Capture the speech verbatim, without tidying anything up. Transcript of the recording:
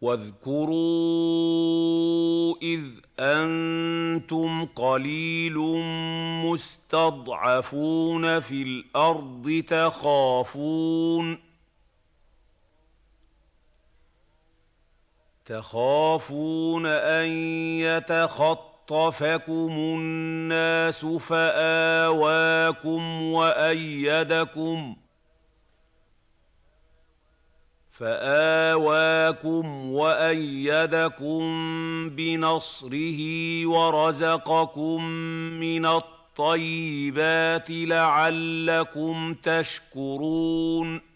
واذكروا إذ أنتم قليل مستضعفون في الأرض تخافون تخافون أن يتخطفكم الناس فآواكم وأيدكم فآواكم وأيدكم بنصره ورزقكم من الطيبات لعلكم تشكرون